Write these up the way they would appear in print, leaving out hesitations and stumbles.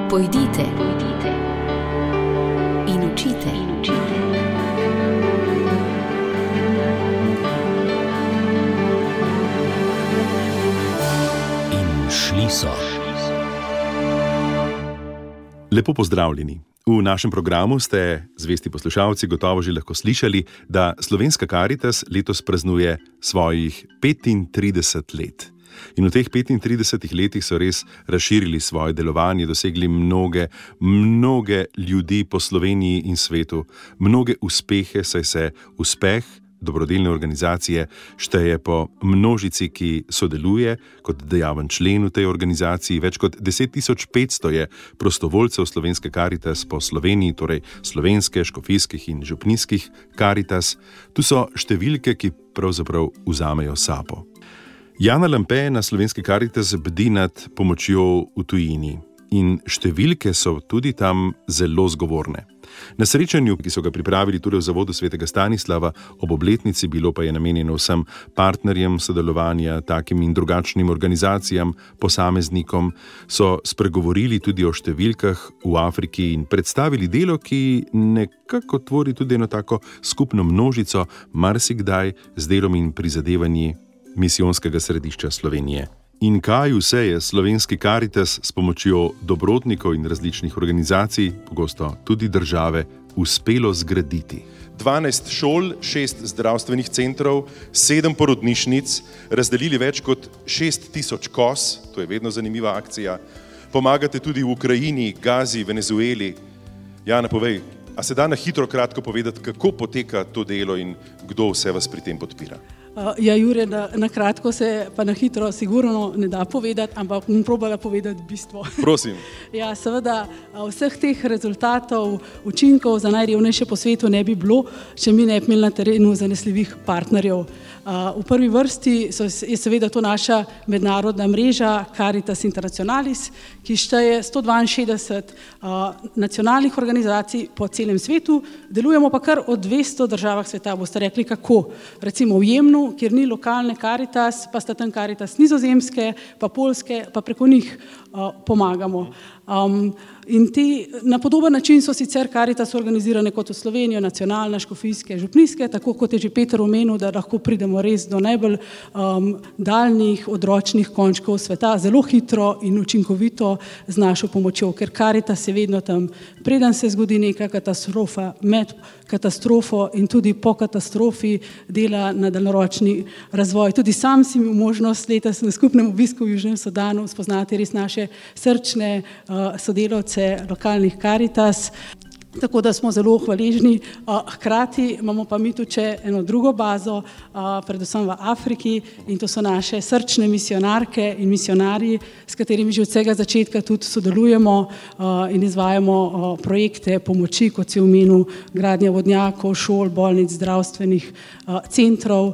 Pojdite in učite. In šli so. Lepo pozdravljeni. V našem programu ste, zvesti poslušalci, gotovo že lahko slišali, da Slovenska Karitas letos praznuje svojih 35 let. In v teh 35 letih so res razširili svoje delovanje, dosegli mnoge ljudi po Sloveniji in svetu, mnoge uspehe, saj se uspeh dobrodelne organizacije šteje po množici, ki sodeluje kot dejaven člen v tej organizaciji. Več kot 10.500 je prostovoljcev Slovenske Karitas po Sloveniji, torej slovenske, škofijskih in župnijskih Karitas. Tu so številke, ki pravzaprav vzamejo sapo. Jana Lampe na Slovenski Karitas bdi nad pomočjo v tujini in številke so tudi tam zelo zgovorne. Na srečanju, ki so ga pripravili tudi v Zavodu svetega Stanislava ob obletnici, bilo pa je namenjeno vsem partnerjem sodelovanja, takim in drugačnim organizacijam, posameznikom, so spregovorili tudi o številkah v Afriki in predstavili delo, ki nekako tvori tudi eno tako skupno množico, marsikdaj z delom in prizadevanji misijonskega središča Slovenije. In kaj vse je Slovenski Karitas s pomočjo dobrotnikov in različnih organizacij, pogosto tudi države, uspelo zgraditi? 12 šol, 6 zdravstvenih centrov, 7 porodnišnic, razdelili več kot 6.000 koz, to je vedno zanimiva akcija. Pomagate tudi v Ukrajini, Gazi, Venezueli. Jana, povej, a se da na hitro kratko povedati, kako poteka to delo in kdo vse vas pri tem podpira? Ja, Jure, na kratko se pa na hitro sigurno ne da povedati, ampak bom probala povedati bistvo. Prosim. Ja, seveda, vseh teh rezultatov, učinkov za najrevnejše po svetu ne bi bilo, če mi ne bi imeli na terenu zanesljivih partnerjev. V prvi vrsti je seveda to naša mednarodna mreža Caritas Internationalis, ki šteje 162 nacionalnih organizacij po celem svetu, delujemo pa kar v 200 državah sveta. Boste rekli, kako? Recimo v Jemnu, kjer ni lokalne Caritas, pa sta tam Caritas Nizozemske, pa Poljske, pa preko njih pomagamo. In na podoben način so sicer Caritas organizirane kot v Slovenijo, nacionalne, škofijske, župnijske, tako kot je že Peter omenil, da lahko pridemo res do najbolj daljnih odročnih končkov sveta, zelo hitro in učinkovito z našo pomočjo, ker Caritas je vedno tam, preden se zgodi neka katastrofa, med katastrofo in tudi po katastrofi dela na daljnoročni razvoj. Tudi sam si imel možnost letos na skupnem obisku v Južnem Sudanu spoznati res naše srčne sodelavce lokalnih Caritas, tako da smo zelo hvaležni. Hkrati imamo pa mi tudi eno drugo bazo, predvsem v Afriki, in to so naše srčne misionarke in misionarji, s katerimi že od vsega začetka tudi sodelujemo in izvajamo projekte pomoči, kot si omenil, gradnja vodnjakov, šol, bolnic, zdravstvenih centrov.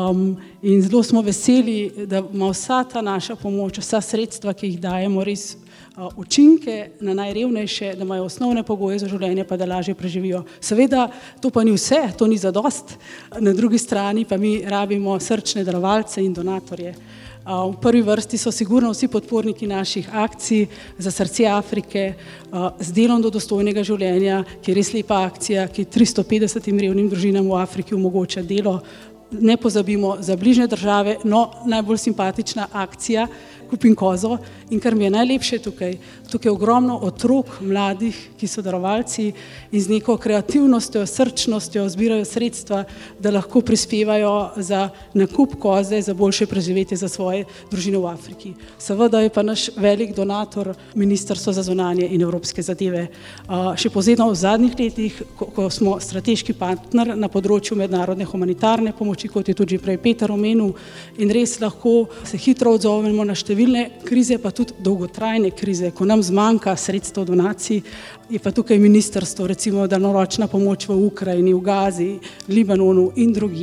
In zelo smo veseli, da ima vsa ta naša pomoč, vsa sredstva, ki jih dajemo, res učinke na najrevnejše, da imajo osnovne pogoje za življenje, pa da lažje preživijo. Seveda, to pa ni vse, to ni zadost. Na drugi strani pa mi rabimo srčne darovalce in donatorje. V prvi vrsti so sigurno vsi podporniki naših akcij za srce Afrike, z delom do dostojnega življenja, ki je res lepa akcija, ki 350 revnim družinam v Afriki omogoča delo. Ne pozabimo za bližnje države, no najbolj simpatična akcija Kupim kozo, in kar mi je najlepše tukaj je ogromno otrok, mladih, ki so darovalci in z neko kreativnostjo, srčnostjo zbirajo sredstva, da lahko prispevajo za nakup koze, za boljše preživetje za svoje družine v Afriki. Seveda je pa naš velik donator Ministrstvo za zunanje in evropske zadeve. Še posebno v zadnjih letih, ko smo strateški partner na področju mednarodne humanitarne pomoči, kot je tudi prej Peter omenil, in res lahko se hitro odzovemo na številne krize, pa tudi dolgotrajne krize, ko nam zmanjka sredstev donacij, je pa tukaj ministrstvo, recimo daljnoročna pomoč v Ukrajini, v Gazi, Libanonu in drugje.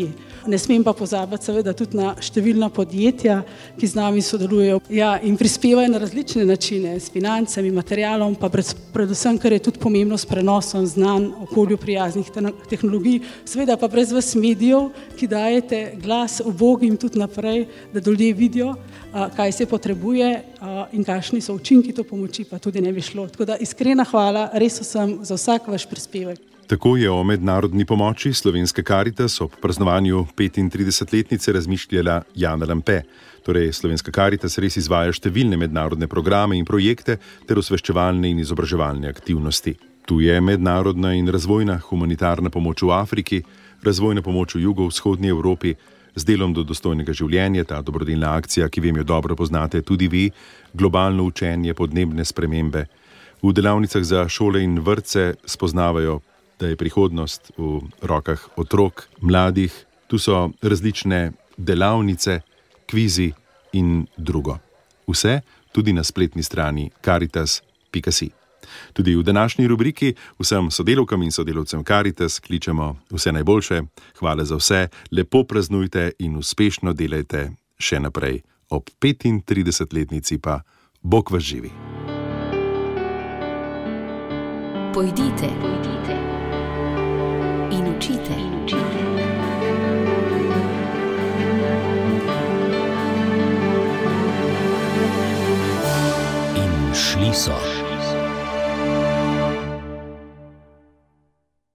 Ne smem pa pozabiti seveda tudi na številna podjetja, ki z nami sodelujejo, in prispevajo na različne načine, s financami, materialom, pa predvsem, kar je tudi pomembno, s prenosom znanj, okolju prijaznih tehnologij, seveda pa brez vas medijev, ki dajete glas ubogim tudi naprej, da ljudje vidijo, kaj se potrebuje in kakšni so učinki to pomoči, pa tudi ne bi šlo. Tako da iskrena hvala res vsem za vsak vaš prispevek. Tako je o mednarodni pomoči Slovenske Karitas ob praznovanju 35-letnice razmišljala Jana Lampe. Torej, Slovenska Karitas res izvaja številne mednarodne programe in projekte ter osveščevalne in izobraževalne aktivnosti. Tu je mednarodna in razvojna humanitarna pomoč v Afriki, razvojna pomoč v jugovzhodni Evropi, z delom do dostojnega življenja, ta dobrodelna akcija, ki vem jo dobro poznate tudi vi, globalno učenje, podnebne spremembe. V delavnicah za šole in vrtce spoznavajo, da je prihodnost v rokah otrok, mladih. Tu so različne delavnice, kvizi in drugo. Vse tudi na spletni strani caritas.si. Tudi v današnji rubriki vsem sodelavkam in sodelavcem Karitas kličemo vse najboljše, hvala za vse, lepo praznujte in uspešno delajte še naprej. Ob 35-letnici pa Bog vas živi. Pojdite in učite. In šli so.